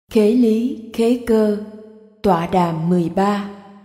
Khế lý, khế cơ, tọa đàm 13.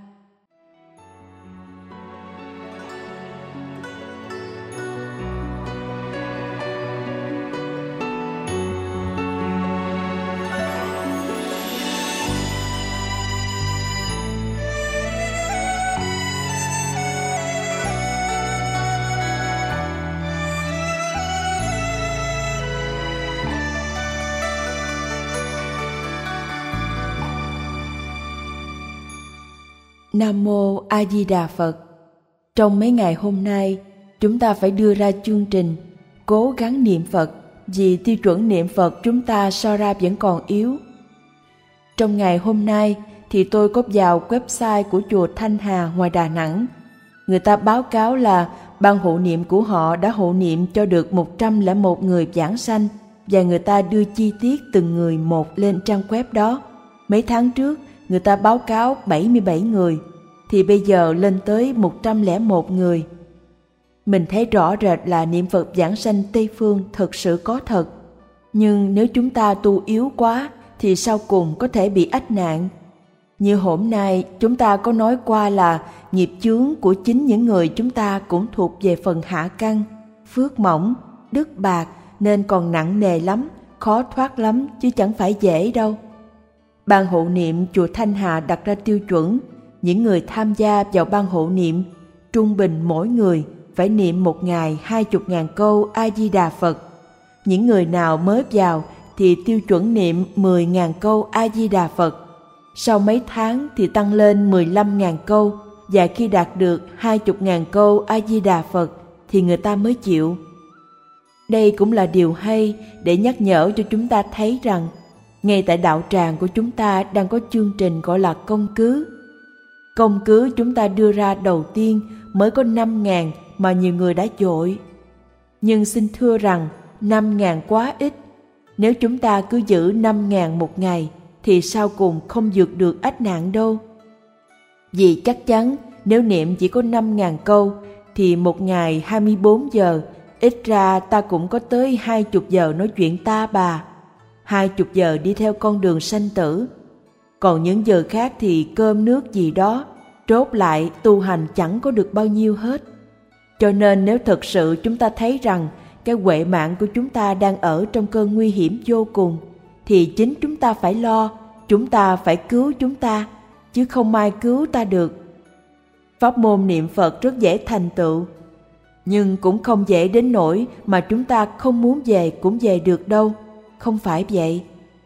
Nam Mô A Di Đà Phật. Trong mấy ngày hôm nay, chúng ta phải đưa ra chương trình cố gắng niệm Phật vì tiêu chuẩn niệm Phật chúng ta so ra vẫn còn yếu. Trong ngày hôm nay thì tôi có vào website của chùa Thanh Hà ngoài Đà Nẵng. Người ta báo cáo là ban hộ niệm của họ đã hộ niệm cho được 101 người vãng sanh và người ta đưa chi tiết từng người một lên trang web đó. Mấy tháng trước, người ta báo cáo 77 người, thì bây giờ lên tới 101 người. Mình thấy rõ rệt là niệm Phật vãng sanh Tây Phương thực sự có thật. Nhưng nếu chúng ta tu yếu quá thì sau cùng có thể bị ách nạn. Như hôm nay chúng ta có nói qua là nghiệp chướng của chính những người chúng ta cũng thuộc về phần hạ căn, phước mỏng, đức bạc nên còn nặng nề lắm, khó thoát lắm chứ chẳng phải dễ đâu. Ban hộ niệm chùa Thanh Hà đặt ra tiêu chuẩn, những người tham gia vào ban hộ niệm, trung bình mỗi người phải niệm một ngày 20.000 câu A-di-đà Phật. Những người nào mới vào thì tiêu chuẩn niệm 10.000 câu A-di-đà Phật. Sau mấy tháng thì tăng lên 15.000 câu, và khi đạt được 20.000 câu A-di-đà Phật thì người ta mới chịu. Đây cũng là điều hay để nhắc nhở cho chúng ta thấy rằng ngay tại đạo tràng của chúng ta đang có chương trình gọi là công cứ. Công cứ chúng ta đưa ra đầu tiên mới có 5.000 mà nhiều người đã dội. Nhưng xin thưa rằng 5.000 quá ít. Nếu chúng ta cứ giữ 5.000 một ngày thì sau cùng không vượt được ách nạn đâu. Vì chắc chắn nếu niệm chỉ có 5.000 câu thì một ngày 24 giờ, ít ra ta cũng có tới 20 giờ nói chuyện ta bà, 20 giờ đi theo con đường sanh tử. Còn những giờ khác thì cơm nước gì đó, trốt lại tu hành chẳng có được bao nhiêu hết. Cho nên nếu thực sự chúng ta thấy rằng cái huệ mạng của chúng ta đang ở trong cơn nguy hiểm vô cùng, thì chính chúng ta phải lo, chúng ta phải cứu chúng ta, chứ không ai cứu ta được. Pháp môn niệm Phật rất dễ thành tựu, nhưng cũng không dễ đến nỗi mà chúng ta không muốn về cũng về được đâu. Không phải vậy.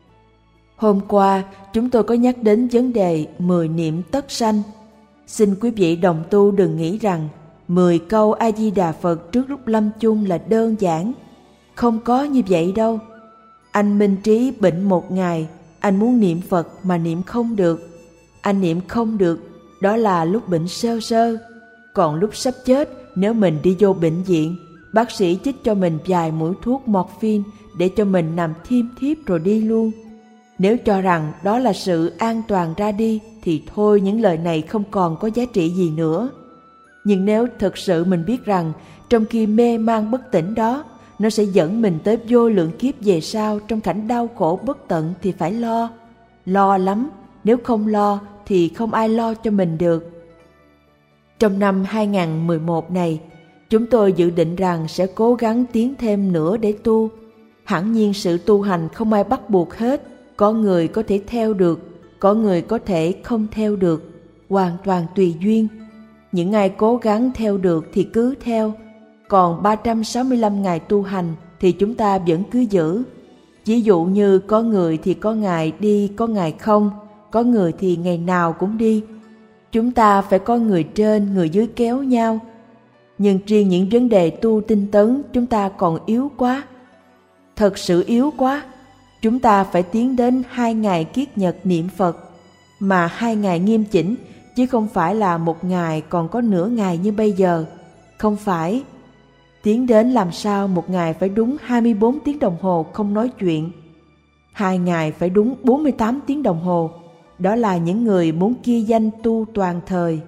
Hôm qua chúng tôi có nhắc đến vấn đề 10 niệm tất sanh. Xin quý vị đồng tu đừng nghĩ rằng 10 câu A-di-đà Phật trước lúc lâm chung là đơn giản. Không có như vậy đâu. Anh Minh Trí bệnh một ngày, anh muốn niệm Phật mà niệm không được. Anh niệm không được, đó là lúc bệnh sơ sơ. Còn lúc sắp chết, nếu mình đi vô bệnh viện, bác sĩ chích cho mình vài mũi thuốc morphine để cho mình nằm thiêm thiếp rồi đi luôn. Nếu cho rằng đó là sự an toàn ra đi thì thôi, những lời này không còn có giá trị gì nữa. Nhưng nếu thực sự mình biết rằng trong khi mê man bất tỉnh đó, nó sẽ dẫn mình tới vô lượng kiếp về sau trong cảnh đau khổ bất tận thì phải lo. Lo lắm, nếu không lo thì không ai lo cho mình được. Trong năm 2011 này, chúng tôi dự định rằng sẽ cố gắng tiến thêm nữa để tu. Hẳn nhiên sự tu hành không ai bắt buộc hết. Có người có thể theo được, có người có thể không theo được, hoàn toàn tùy duyên. Những ai cố gắng theo được thì cứ theo, còn 365 ngày tu hành thì chúng ta vẫn cứ giữ. Ví dụ như có người thì có ngày đi, có ngày không, có người thì ngày nào cũng đi. Chúng ta phải có người trên, người dưới kéo nhau. Nhưng riêng những vấn đề tu tinh tấn chúng ta còn yếu quá. Thật sự yếu quá. Chúng ta phải tiến đến 2 ngày kiết nhật niệm Phật, mà 2 ngày nghiêm chỉnh, chứ không phải là một ngày còn có nửa ngày như bây giờ. Không phải. Tiến đến làm sao một ngày phải đúng 24 tiếng đồng hồ không nói chuyện. 2 ngày phải đúng 48 tiếng đồng hồ. Đó là những người muốn ghi danh tu toàn thời.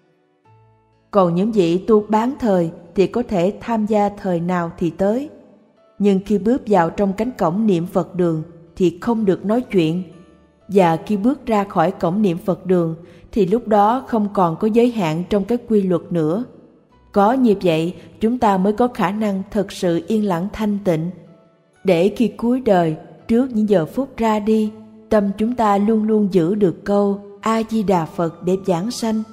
Còn những vị tu bán thời thì có thể tham gia thời nào thì tới. Nhưng khi bước vào trong cánh cổng niệm Phật đường thì không được nói chuyện. Và khi bước ra khỏi cổng niệm Phật đường thì lúc đó không còn có giới hạn trong các quy luật nữa. Có như vậy chúng ta mới có khả năng thực sự yên lặng thanh tịnh, để khi cuối đời, trước những giờ phút ra đi, tâm chúng ta luôn luôn giữ được câu A Di Đà Phật để vãng sanh.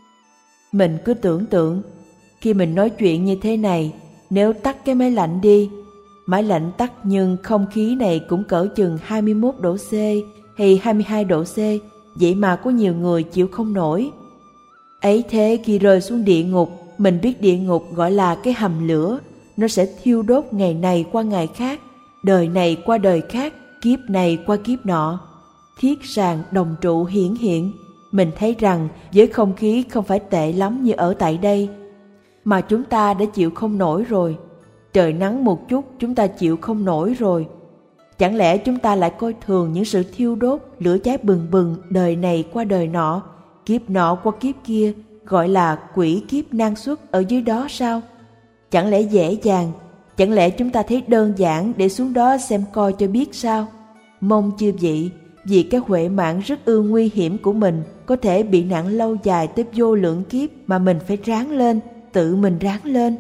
Mình cứ tưởng tượng, khi mình nói chuyện như thế này, nếu tắt cái máy lạnh đi, máy lạnh tắt nhưng không khí này cũng cỡ chừng 21 độ C hay 22 độ C, vậy mà có nhiều người chịu không nổi. Ấy thế khi rơi xuống địa ngục, mình biết địa ngục gọi là cái hầm lửa, nó sẽ thiêu đốt ngày này qua ngày khác, đời này qua đời khác, kiếp này qua kiếp nọ. Thiết sàng đồng trụ hiển hiện, mình thấy rằng với không khí không phải tệ lắm như ở tại đây, mà chúng ta đã chịu không nổi rồi. Trời nắng một chút chúng ta chịu không nổi rồi. Chẳng lẽ chúng ta lại coi thường những sự thiêu đốt, lửa cháy bừng bừng đời này qua đời nọ, kiếp nọ qua kiếp kia, gọi là quỷ kiếp nan xuất ở dưới đó sao? Chẳng lẽ dễ dàng, chẳng lẽ chúng ta thấy đơn giản để xuống đó xem coi cho biết sao? Mong chư vị, vì cái huệ mạng rất nguy hiểm của mình có thể bị nặng lâu dài tới vô lượng kiếp mà mình phải ráng lên, tự mình ráng lên.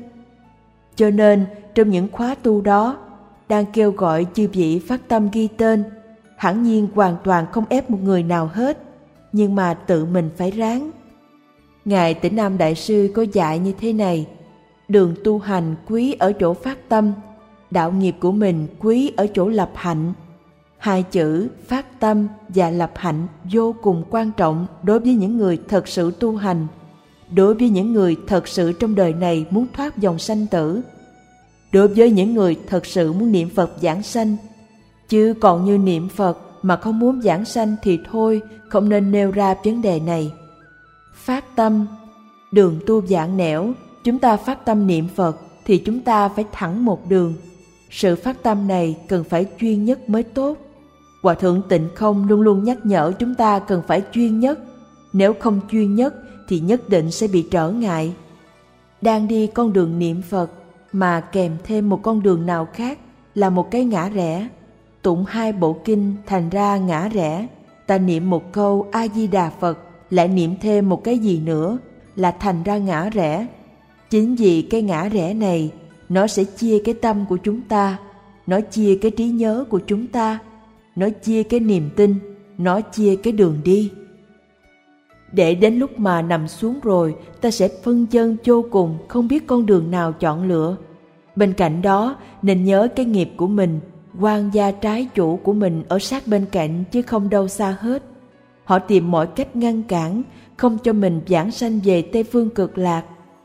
Cho nên trong những khóa tu đó, đang kêu gọi chư vị phát tâm ghi tên, hẳn nhiên hoàn toàn không ép một người nào hết, nhưng mà tự mình phải ráng. Ngài Tĩnh Nam Đại Sư có dạy như thế này: đường tu hành quý ở chỗ phát tâm, đạo nghiệp của mình quý ở chỗ lập hạnh. Hai chữ phát tâm và lập hạnh vô cùng quan trọng đối với những người thật sự tu hành, đối với những người thật sự trong đời này muốn thoát dòng sanh tử, đối với những người thật sự muốn niệm Phật giảng sanh. Chứ còn như niệm Phật mà không muốn giảng sanh thì thôi, không nên nêu ra vấn đề này. Phát tâm, đường tu giảng nẻo, chúng ta phát tâm niệm Phật thì chúng ta phải thẳng một đường. Sự phát tâm này cần phải chuyên nhất mới tốt. Hòa Thượng Tịnh Không luôn luôn nhắc nhở chúng ta cần phải chuyên nhất. Nếu không chuyên nhất thì nhất định sẽ bị trở ngại. Đang đi con đường niệm Phật mà kèm thêm một con đường nào khác là một cái ngã rẽ. Tụng hai bộ kinh thành ra ngã rẽ. Ta niệm một câu A Di Đà Phật lại niệm thêm một cái gì nữa là thành ra ngã rẽ. Chính vì cái ngã rẽ này, nó sẽ chia cái tâm của chúng ta, nó chia cái trí nhớ của chúng ta, nó chia cái niềm tin, nó chia cái đường đi. Để đến lúc mà nằm xuống rồi, ta sẽ phân vân vô cùng, không biết con đường nào chọn lựa. Bên cạnh đó, nên nhớ cái nghiệp của mình, quan gia trái chủ của mình ở sát bên cạnh chứ không đâu xa hết. Họ tìm mọi cách ngăn cản, không cho mình vãng sanh về Tây Phương Cực Lạc.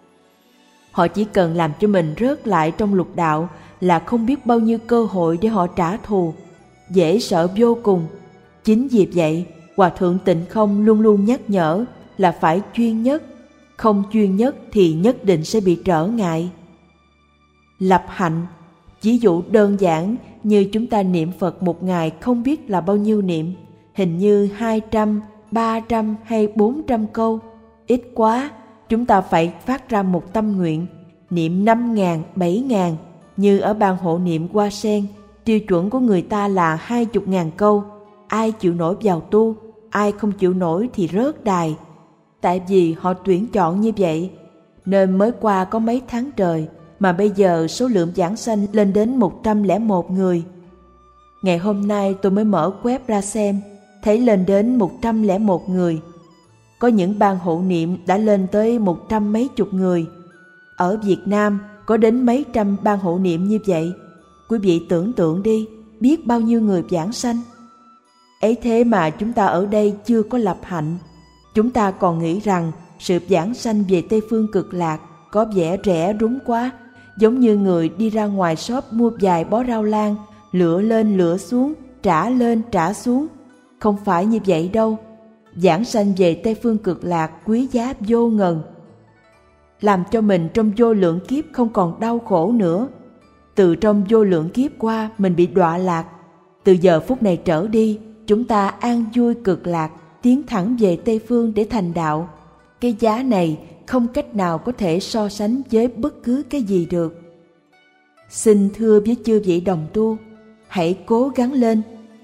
Họ chỉ cần làm cho mình rớt lại trong lục đạo là không biết bao nhiêu cơ hội để họ trả thù. Dễ sợ vô cùng. Chính vì vậy, Hòa Thượng Tịnh Không luôn luôn nhắc nhở là phải chuyên nhất. Không chuyên nhất thì nhất định sẽ bị trở ngại. Lập hạnh, ví dụ đơn giản như chúng ta niệm Phật một ngày không biết là bao nhiêu niệm, hình như 200, 300 hay 400 câu. Ít quá, chúng ta phải phát ra một tâm nguyện, niệm 5.000, 7.000, như ở ban hộ niệm Hoa Sen, tiêu chuẩn của người ta là 20.000 câu. Ai chịu nổi vào tu, ai không chịu nổi thì rớt đài. Tại vì họ tuyển chọn như vậy, nên mới qua có mấy tháng trời, mà bây giờ số lượng giảng sanh lên đến 101 người. Ngày hôm nay tôi mới mở web ra xem, thấy lên đến 101 người. Có những ban hộ niệm đã lên tới 100 mấy chục người. Ở Việt Nam có đến mấy trăm ban hộ niệm như vậy. Quý vị tưởng tượng đi, biết bao nhiêu người giảng sanh. Ấy thế mà chúng ta ở đây chưa có lập hạnh. Chúng ta còn nghĩ rằng sự giảng sanh về Tây Phương Cực Lạc có vẻ rẻ rúng quá, giống như người đi ra ngoài shop mua vài bó rau lang, lựa lên lựa xuống, trả lên trả xuống. Không phải như vậy đâu. Giảng sanh về Tây Phương Cực Lạc quý giá vô ngần, làm cho mình trong vô lượng kiếp không còn đau khổ nữa. Từ trong vô lượng kiếp qua mình bị đọa lạc, từ giờ phút này trở đi chúng ta an vui cực lạc, tiến thẳng về Tây Phương để thành đạo. Cái giá này không cách nào có thể so sánh với bất cứ cái gì được. Xin thưa với chư vị đồng tu, hãy cố gắng lên,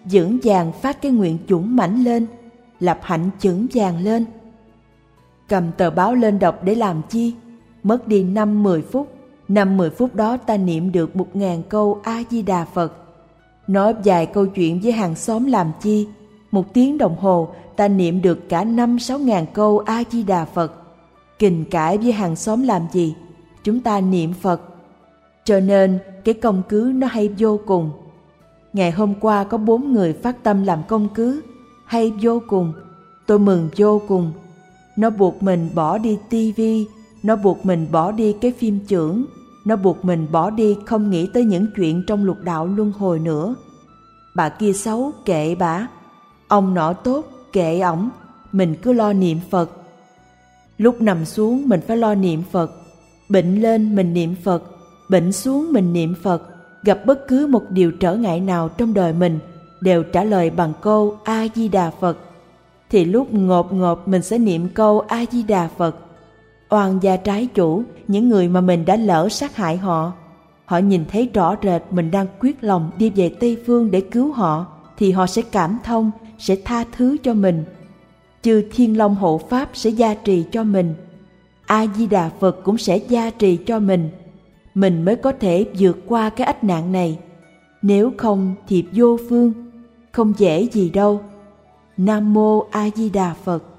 vững vàng phát cái nguyện dũng mãnh lên, lập hạnh vững vàng lên. Cầm tờ báo lên đọc để làm chi? Mất đi 5-10 phút. 5-10 phút đó ta niệm được 1000 câu A-di-đà Phật. Nói vài câu chuyện với hàng xóm làm chi? 1 tiếng đồng hồ ta niệm được cả 5-6 ngàn câu A-di-đà Phật. Kình cãi với hàng xóm làm gì? Chúng ta niệm Phật. Cho nên cái công cứ nó hay vô cùng. Ngày hôm qua có 4 người phát tâm làm công cứ, hay vô cùng. Tôi mừng vô cùng. Nó buộc mình bỏ đi tivi, nó buộc mình bỏ đi cái phim chưởng, nó buộc mình bỏ đi không nghĩ tới những chuyện trong lục đạo luân hồi nữa. Bà kia xấu, kệ bà. Ông nọ tốt, kệ ổng. Mình cứ lo niệm Phật. Lúc nằm xuống mình phải lo niệm Phật. Bệnh lên mình niệm Phật. Bệnh xuống mình niệm Phật. Gặp bất cứ một điều trở ngại nào trong đời mình đều trả lời bằng câu A-di-đà Phật. Thì lúc ngột ngột mình sẽ niệm câu A-di-đà Phật. Oan gia trái chủ, những người mà mình đã lỡ sát hại họ, họ nhìn thấy rõ rệt mình đang quyết lòng đi về Tây Phương để cứu họ, thì họ sẽ cảm thông, sẽ tha thứ cho mình. Chư Thiên Long hộ Pháp sẽ gia trì cho mình. A-di-đà Phật cũng sẽ gia trì cho mình mới có thể vượt qua cái ách nạn này. Nếu không thì vô phương, không dễ gì đâu. Nam Mô A Di Đà Phật.